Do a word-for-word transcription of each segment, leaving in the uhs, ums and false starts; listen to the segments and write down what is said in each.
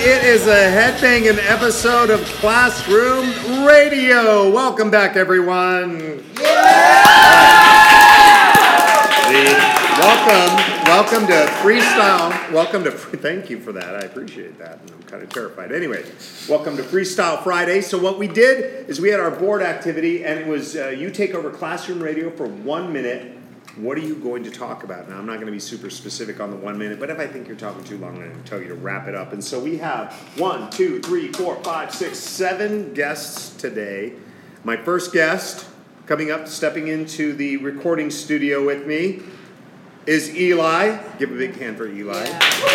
It is a headbanging episode of Classroom Radio. Welcome back, everyone. Yeah! Welcome, welcome to Freestyle. Welcome to, thank you for that. I appreciate that. I'm kind of terrified. Anyway, welcome to Freestyle Friday. So what we did is we had our board activity, and it was uh, you take over Classroom Radio for one minute. What are you going to talk about? Now, I'm not going to be super specific on the one minute, but if I think you're talking too long, I'm going to tell you to wrap it up. And so we have one, two, three, four, five, six, seven guests today. My first guest coming up, stepping into the recording studio with me, is Eli. Give a big hand for Eli.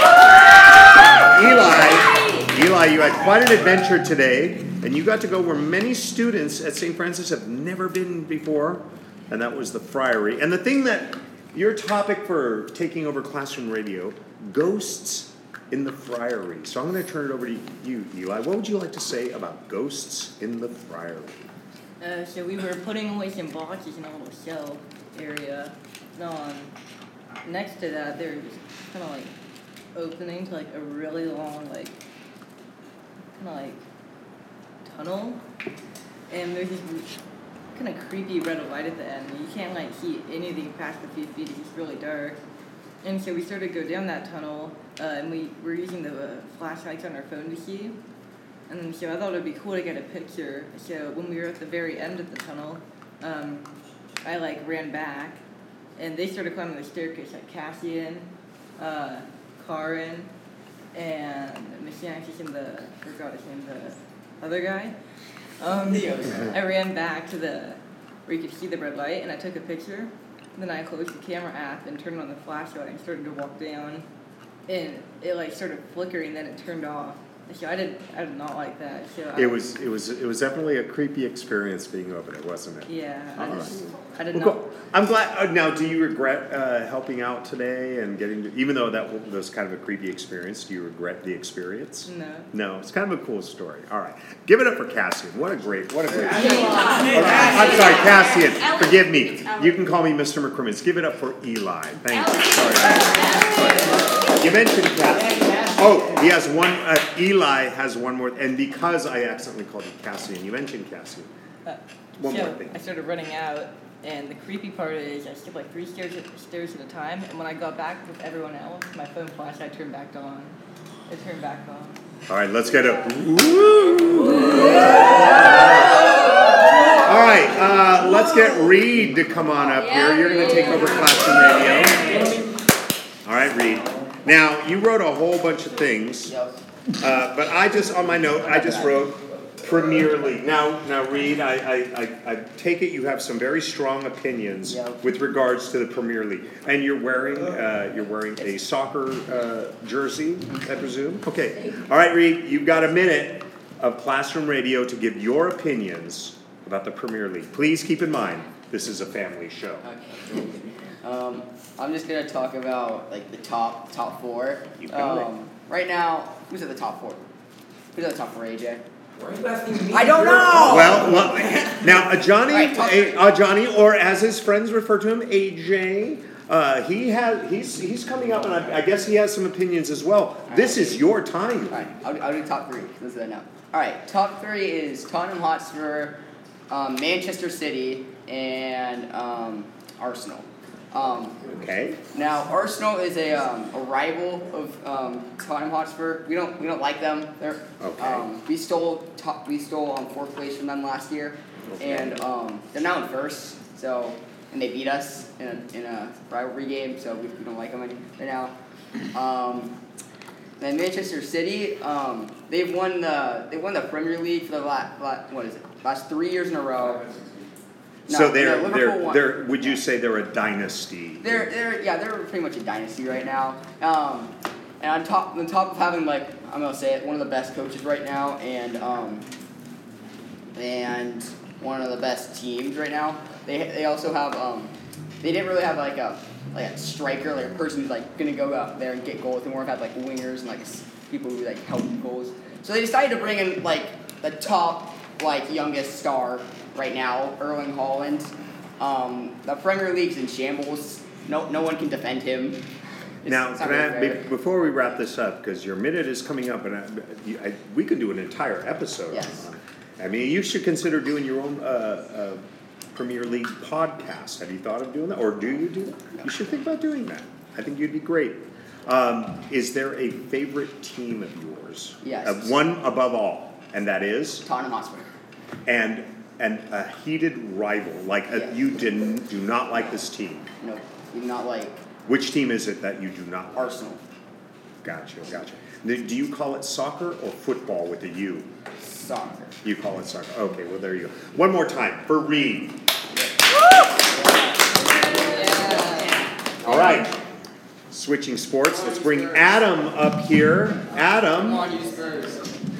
Yeah. Eli, Eli, you had quite an adventure today, and you got to go where many students at Saint Francis have never been before. And that was the Friary. And the thing that, your topic for taking over Classroom Radio, ghosts in the Friary. So I'm going to turn it over to you, Eli. What would you like to say about ghosts in the Friary? Uh, so we were putting away some boxes in a little shelf area. Um, next to that, there was kind of like opening to like a really long, like, kind of like tunnel. And there's this kind of creepy red light at the end. You can't like see anything past a few feet. It's just really dark. And so we started to go down that tunnel, uh, and we were using the uh, flashlights on our phone to see. And so I thought it would be cool to get a picture. So when we were at the very end of the tunnel, um, I like ran back, and they started climbing the staircase, like Cassian, uh, Karin, and Messianis and the, I forgot his name, the other guy. Um, I ran back to the where you could see the red light, and I took a picture. Then I closed the camera app and turned on the flashlight and started to walk down, and it like started flickering. Then it turned off. So I did. I did not like that. So it I, was. It was. It was definitely a creepy experience being over there, wasn't it? Yeah. I All just. right. I did well, not. Cool. I'm glad. Uh, now, do you regret uh, helping out today and getting to, even though that was kind of a creepy experience? Do you regret the experience? No. No. It's kind of a cool story. All right. Give it up for Cassian. What a great. What a great. Story. I'm sorry, Cassian. Forgive me. You can call me Mister McCrimmons. Give it up for Eli. Thank you. Sorry. You mentioned Cassian. Oh, he has one. Uh, Eli has one more, and because I accidentally called you Cassian, you mentioned Cassian. Uh, one so more thing. I started running out, and the creepy part is I skipped like three stairs at, stairs at a time, and when I got back with everyone else, my phone flashlight turned back on. It turned back on. All right, let's get it. All right, uh, let's get Reed to come on up here. You're going to take over Classroom Radio. All right, Reed. Now, you wrote a whole bunch of things, uh, but I just, on my note, I just wrote Premier League. Now, now, Reed, I, I, I, I take it you have some very strong opinions with regards to the Premier League, and you're wearing, uh, you're wearing a soccer uh, jersey, I presume. Okay, all right, Reed, you've got a minute of Classroom Radio to give your opinions about the Premier League. Please keep in mind this is a family show. Okay. Um, I'm just gonna talk about like the top top four. You got um, it. Right now, who's at the top four? Who's at the top four, A J? Why are you asking me? I don't know. Well, well now uh, Johnny, Right, talk- a, uh, Johnny, or as his friends refer to him, A J. Uh, he has he's he's coming up, and I, I guess he has some opinions as well. This is your time. All right, I'll, I'll do top three. This is that now. All right, top three is Tottenham Hotspur, um, Manchester City, and um, Arsenal. Um, Okay. Now Arsenal is a um, a rival of um, Tottenham Hotspur. We don't we don't like them. They're Okay. um, we stole top we stole um, fourth place from them last year, Okay. and um, they're now in first. So and they beat us in a, in a rivalry game. So we, we don't like them any right now. Um, then Manchester City, um, they've won the they won the Premier League for the last, last what is it last three years in a row. No, so they're no, they're won. they're. Would you say they're a dynasty? They're they're yeah they're pretty much a dynasty right now. Um, and on top on top of having like I'm gonna say it one of the best coaches right now and um, and one of the best teams right now. They they also have um, they didn't really have like a like a striker like a person who's like gonna go out there and get goals. They more have had like wingers and like people who like help goals. So they decided to bring in like the top like youngest star right now, Erling Haaland. Um, the Premier League's in shambles. No, no one can defend him. Now, it's can not I, really be- fair. before we wrap this up, because your minute is coming up, and I, you- I, we could do an entire episode Yes. on it. I mean, you should consider doing your own uh, uh, Premier League podcast. Have you thought of doing that, or do you do that? You should think about doing that. I think you'd be great. Um, is there a favorite team of yours? Yes. Uh, one above all, and that is, Tottenham Hotspur. and and a heated rival, like a, Yes. you didn't do not like this team. No, you do not like Which team is it that you do not like? Arsenal. Gotcha, gotcha. Do do you call it soccer or football with a U? Soccer. You call it soccer. Okay, well, there you go. One more time for Reed. All right. Switching sports. Let's bring Adam up here. Adam. you Spurs.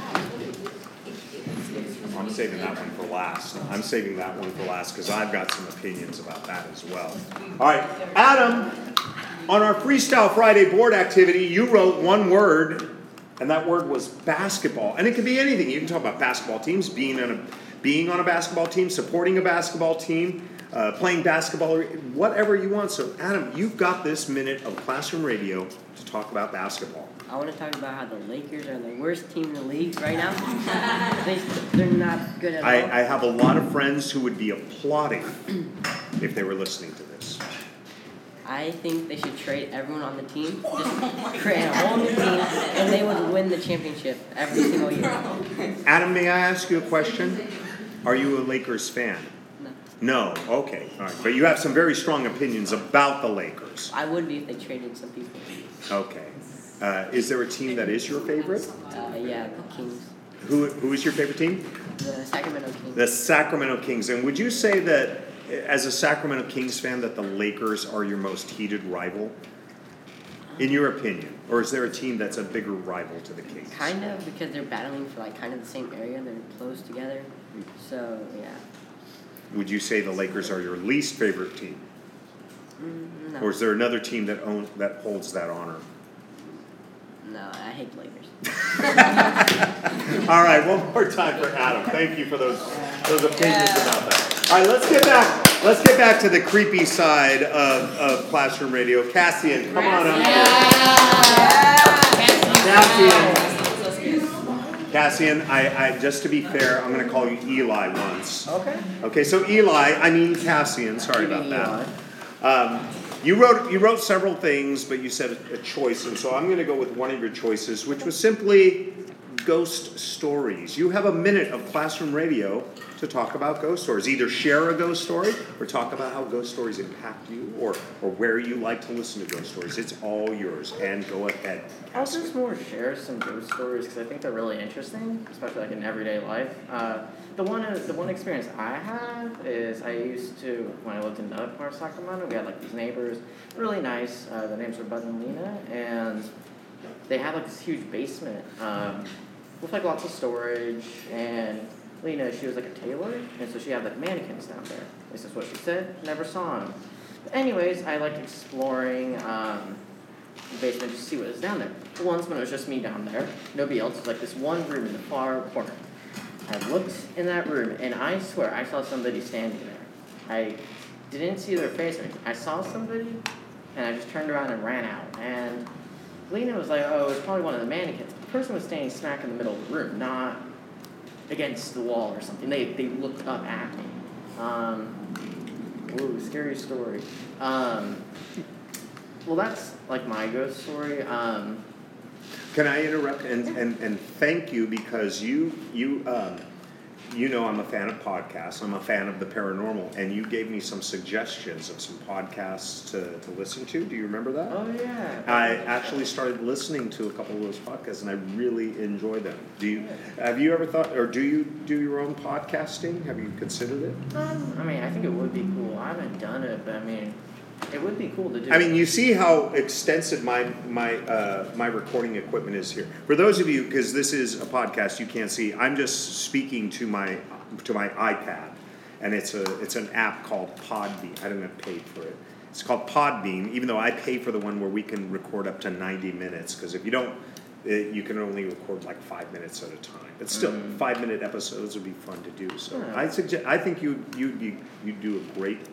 I'm saving that one for last. I'm saving that one for last because I've got some opinions about that as well. All right, Adam, on our Freestyle Friday board activity, you wrote one word, and that word was basketball. And it could be anything. You can talk about basketball teams, being on a, being on a basketball team, supporting a basketball team, uh, playing basketball, whatever you want. So, Adam, you've got this minute of classroom radio to talk about basketball. I want to talk about how the Lakers are the worst team in the league right now. they, they're not good at I, all. I have a lot of friends who would be applauding if they were listening to this. I think they should trade everyone on the team, just create a whole new team, and they would win the championship every single year. Adam, may I ask you a question? Are you a Lakers fan? No. No, okay, all right. But you have some very strong opinions about the Lakers. I would be if they traded some people. Okay. Uh, is there a team that is your favorite? Uh, yeah, the Kings. Who Who is your favorite team? The Sacramento Kings. The Sacramento Kings. And would you say that, as a Sacramento Kings fan, that the Lakers are your most heated rival? In your opinion? Or is there a team that's a bigger rival to the Kings? Kind of, because they're battling for like kind of the same area. They're close together. So, yeah. Would you say the Lakers are your least favorite team? Mm, no. Or is there another team that owns, that holds that honor? No, I hate the Lakers. All right, one more time for Adam. Thank you for those those opinions about that. All right, let's get back. Let's get back to the creepy side of, of classroom radio. Cassian, come on up here. Cassian. Cassian, I, I just to be fair, I'm going to call you Eli once. Okay. Okay, so Eli, I mean Cassian. Sorry about that. Um, you wrote you wrote several things, but you said a choice, and so I'm going to go with one of your choices, which was simply ghost stories. You have a minute of classroom radio to talk about ghost stories. Either share a ghost story or talk about how ghost stories impact you, or or where you like to listen to ghost stories. It's all yours, and go ahead. I'll just more share some ghost stories because I think they're really interesting, especially like in everyday life. Uh, the one uh, the one experience I have is I used to, when I lived in another part of Sacramento, we had like these neighbors, really nice. Uh, their names were Bud and Lena, and they had like this huge basement um, with like lots of storage. And Lena, she was like a tailor, and so she had like mannequins down there. This is what she said. Never saw them. But anyways, I liked exploring. Um, the basement just to see what was down there. Once when it was just me down there, nobody else, it was like this one room in the far corner. I looked in that room and I swear I saw somebody standing there. I didn't see their face or anything. I saw somebody and I just turned around and ran out. And Lena was like, oh, it's probably one of the mannequins. The person was standing smack in the middle of the room, not against the wall or something. They they looked up at me. Um, ooh, scary story. Um, Well, that's like my ghost story. Um, Can I interrupt and, and, and thank you because you you um, you know I'm a fan of podcasts. I'm a fan of the paranormal, and you gave me some suggestions of some podcasts to, to listen to. Do you remember that? oh yeah. I actually started listening to a couple of those podcasts, and I really enjoy them. Do you have you ever thought, or do you do your own podcasting? Have you considered it? Um, I mean, I think it would be cool. I haven't done it, but I mean, it would be cool to do. I mean, you see how extensive my my uh, my recording equipment is here. For those of you, because this is a podcast, you can't see. I'm just speaking to my to my iPad, and it's a it's an app called Podbean. I don't have paid for it. It's called Podbean, even though I pay for the one where we can record up to ninety minutes. Because if you don't, it, you can only record like five minutes at a time. But still, Mm. five minute episodes would be fun to do. So Yeah. I suggest. I think you you you you do a great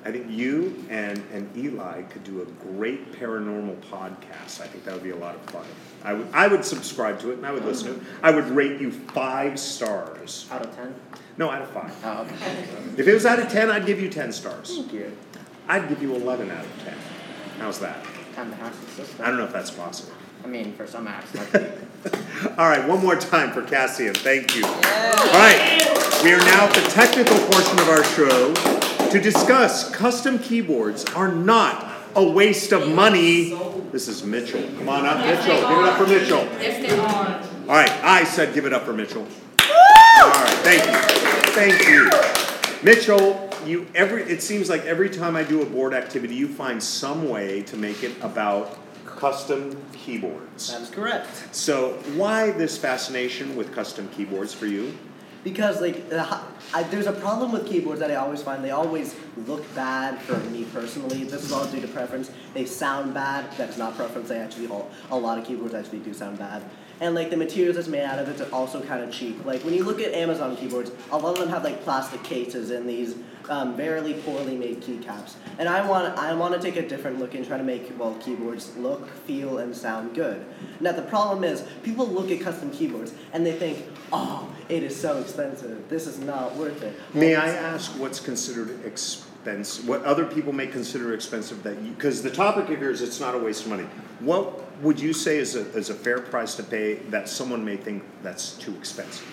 I think you and, and Eli could do a great paranormal podcast. I think that would be a lot of fun. I would I would subscribe to it and I would listen to it. I would rate you five stars. Out of ten? No, out of five. Oh, okay. If it was out of ten, I'd give you ten stars. Thank you. I'd give you eleven out of ten. How's that? Time to hack the system. I don't know if that's possible. I mean, for some apps, might be. All right, one more time for Cassian. Thank you. All right, we are now at the technical portion of our show to discuss custom keyboards are not a waste of money. This is Mitchell. Come on up, Mitchell. Give it up for Mitchell. If they're on. All right, I said give it up for Mitchell. All right, thank you. Thank you. Mitchell, you every it seems like every time I do a board activity, you find some way to make it about custom keyboards. That's correct. So why this fascination with custom keyboards for you? Because like the hi- I, there's a problem with keyboards that I always find. They always look bad for me personally. This is all due to preference. They sound bad. That's not preference. They actually all a lot of keyboards actually do sound bad. And like the materials that's made out of it are also kind of cheap. Like when you look at Amazon keyboards, a lot of them have like plastic cases and these um, very poorly made keycaps. And I want I want to take a different look and try to make well keyboards look, feel, and sound good. Now the problem is people look at custom keyboards and they think, oh, it is so expensive. This is not worth it. May Well, I ask what's considered expensive? What other people may consider expensive that you? Because the topic of yours, it's not a waste of money. What would you say is a is a fair price to pay that someone may think that's too expensive?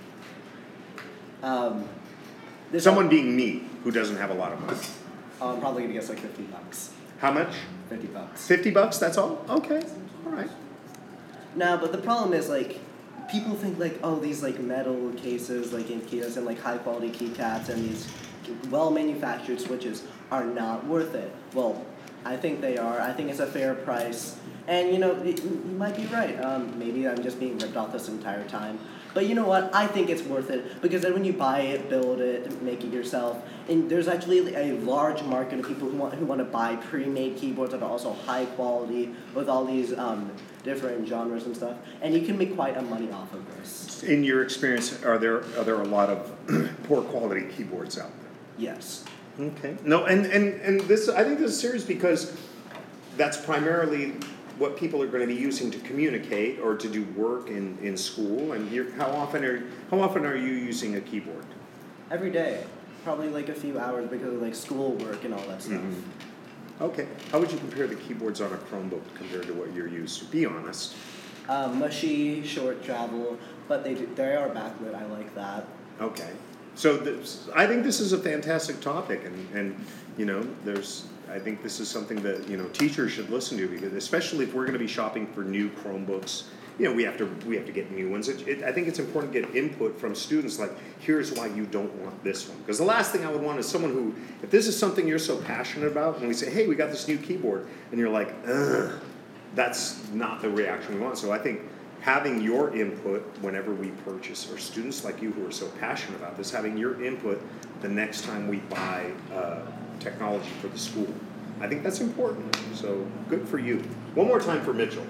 Um, this Someone being me who doesn't have a lot of money. I'm probably gonna guess like fifty bucks. How much? Fifty bucks. Fifty bucks. That's all. Okay. All right. No, but the problem is like people think like oh these like metal cases like in keys and like high quality keycaps and these well manufactured switches are not worth it. Well, I think they are. I think it's a fair price. And you know, it, you might be right. Um, maybe I'm just being ripped off this entire time. But you know what? I think it's worth it because then when you buy it, build it, make it yourself, and there's actually a large market of people who want who want to buy pre-made keyboards that are also high quality with all these um, different genres and stuff, and you can make quite a money off of this. In your experience, are there are there a lot of poor quality keyboards out there? Yes. Okay. No, and, and, and this I think this is serious because that's primarily what people are going to be using to communicate or to do work in, in school. And you're, how often are how often are you using a keyboard? Every day, probably like a few hours because of like schoolwork and all that stuff. Mm-hmm. Okay. How would you compare the keyboards on a Chromebook compared to what you're used to? Be honest. Um, mushy, short travel, but they do, they are backlit. I like that. Okay. So this, I think this is a fantastic topic, and, and you know, there's I think this is something that you know teachers should listen to because especially if we're going to be shopping for new Chromebooks, you know, we have to we have to get new ones. It, it, I think it's important to get input from students. Like, here's why you don't want this one. Because the last thing I would want is someone who, if this is something you're so passionate about, and we say, hey, we got this new keyboard, and you're like, ugh, that's not the reaction we want. So I think having your input whenever we purchase, or students like you who are so passionate about this, having your input the next time we buy uh, technology for the school, I think that's important. So good for you. One more time for Mitchell.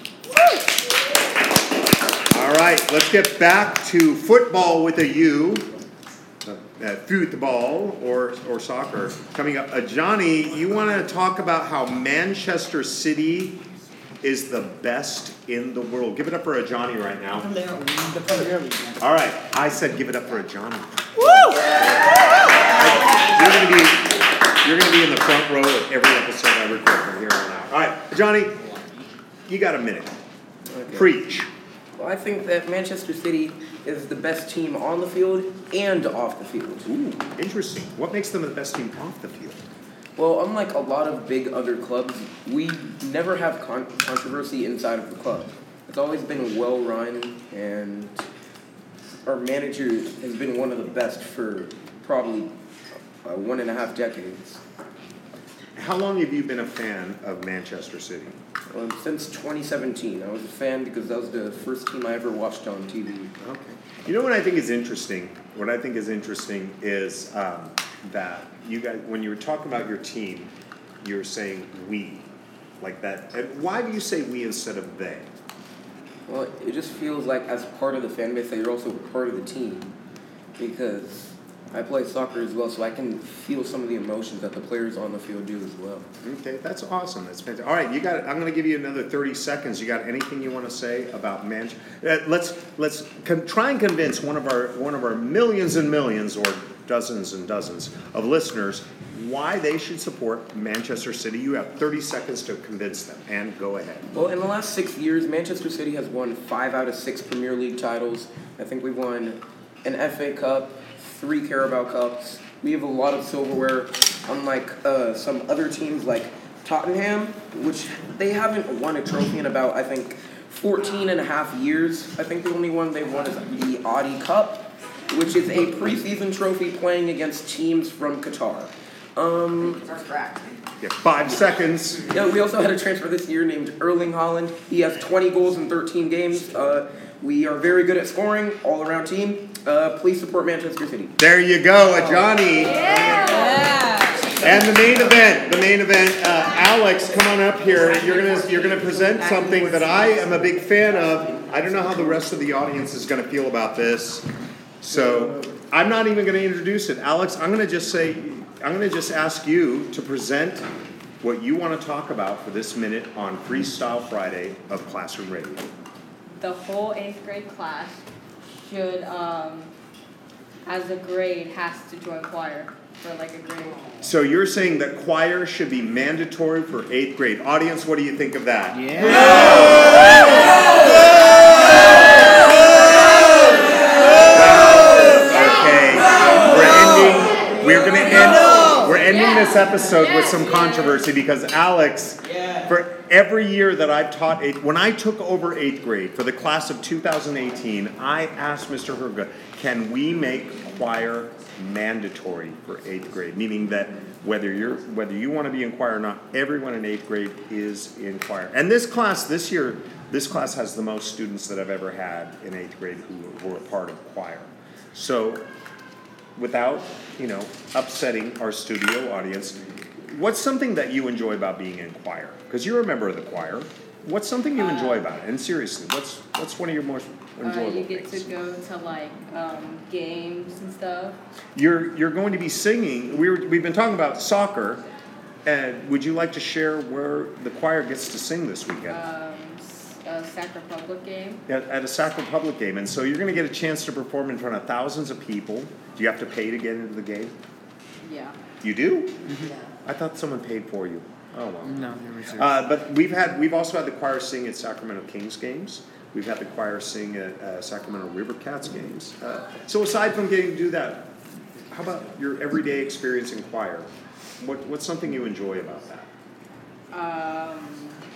All right, let's get back to football with a U. Uh, football or or soccer coming up. Uh, Johnny, you want to talk about how Manchester City is the best in the world. Give it up for a Johnny right now. All right, I said give it up for a Johnny. Woo! You're gonna be you're gonna be in the front row of every episode I record from here on out. All right, Johnny, you got a minute. Okay. Preach. Well, I think that Manchester City is the best team on the field and off the field. Ooh, interesting. What makes them the best team off the field? Well, unlike a lot of big other clubs, we never have con- controversy inside of the club. It's always been well run, and our manager has been one of the best for probably uh, one and a half decades. How long have you been a fan of Manchester City? Um, since twenty seventeen, I was a fan because that was the first team I ever watched on T V. Okay. You know what I think is interesting? What I think is interesting is um, that you guys, when you were talking about your team, you were saying we, like that. And why do you say we instead of they? Well, it just feels like as part of the fan base that you're also part of the team, because I play soccer as well, so I can feel some of the emotions that the players on the field do as well. Okay, that's awesome. That's fantastic. All right, you got. I'm going to give you another thirty seconds. You got anything you want to say about Manchester? Uh, let's let's con- try and convince one of our one of our millions and millions, or dozens and dozens of listeners, why they should support Manchester City. You have thirty seconds to convince them, and go ahead. Well, in the last six years, Manchester City has won five out of six Premier League titles. I think we've won an F A Cup, three Carabao Cups. We have a lot of silverware, unlike uh, some other teams like Tottenham, which they haven't won a trophy in about, I think, fourteen and a half years. I think the only one they've won is the Audi Cup, which is a preseason trophy playing against teams from Qatar. Um, That's correct. You have five seconds. yeah, we also had a transfer this year named Erling Haaland. He has twenty goals in thirteen games. Uh, we are very good at scoring, all-around team. Uh, please support Manchester City. There you go, a Johnny. Yeah. And the main event, the main event, uh, Alex, come on up here. You're gonna you're gonna present something that I am a big fan of. I don't know how the rest of the audience is gonna feel about this, so I'm not even gonna introduce it. Alex, I'm gonna just say, I'm gonna just ask you to present what you want to talk about for this minute on Freestyle Friday of Classroom Radio. The whole eighth grade class should, um, as a grade, has to join choir for like a grade. So you're saying that choir should be mandatory for eighth grade. Audience, what do you think of that? Okay, we're ending. We're gonna end. We're ending this episode with some controversy because Alex, for every year that I've taught eighth, when I took over eighth grade for the class of two thousand eighteen, I asked Mister Herga, can we make choir mandatory for eighth grade? Meaning that whether you're whether you want to be in choir or not, everyone in eighth grade is in choir. And this class this year, this class has the most students that I've ever had in eighth grade who, who are part of choir. So, without you know upsetting our studio audience, what's something that you enjoy about being in choir? Because you're a member of the choir. What's something you enjoy about it? And seriously, what's what's one of your most enjoyable Uh, you get things? to go to like um, games and stuff. You're you're going to be singing. We were, we've been talking about soccer, and would you like to share where the choir gets to sing this weekend? Um, s- a Sac Republic game. At, at a Sac Republic game, and so you're going to get a chance to perform in front of thousands of people. Do you have to pay to get into the game? Yeah. You do? I thought someone paid for you. Oh well. No, they're reserved. Uh, but we've had we've also had the choir sing at Sacramento Kings games. We've had the choir sing at uh, Sacramento River Cats games. Uh, so aside from getting to do that, how about your everyday experience in choir? What what's something you enjoy about that? Um,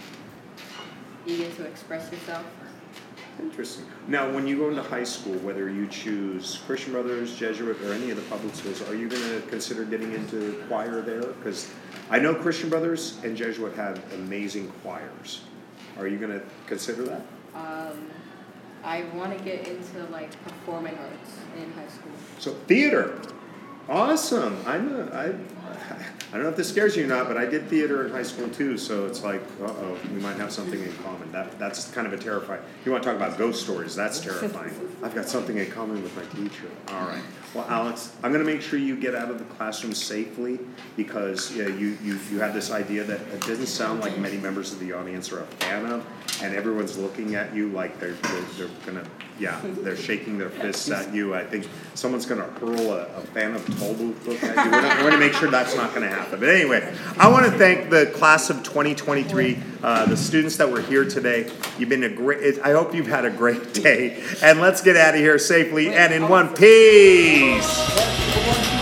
you get to express yourself. Interesting. Now, when you go into high school, whether you choose Christian Brothers, Jesuit, or any of the public schools, are you going to consider getting into choir there? Because I know Christian Brothers and Jesuit have amazing choirs. Are you going to consider that? Um, I want to get into like performing arts in high school. So theater, awesome. I'm a, I, I don't know if this scares you or not, but I did theater in high school too. So it's like, uh oh, we might have something in common. That that's kind of a terrifying. You want to talk about ghost stories? That's terrifying. I've got something in common with my teacher. All right. Well, Alex, I'm going to make sure you get out of the classroom safely because yeah, you, you you have this idea that it doesn't sound like many members of the audience are a fan of, and everyone's looking at you like they're they're, they're gonna yeah they're shaking their fists at you. I think someone's going to hurl a, a fan of Tollbooth book at you. We're, not, we're going to make sure that's not going to happen. But anyway, I want to thank the class of twenty twenty-three, uh, the students that were here today. You've been a great. I hope you've had a great day, and let's get out of here safely and in one piece.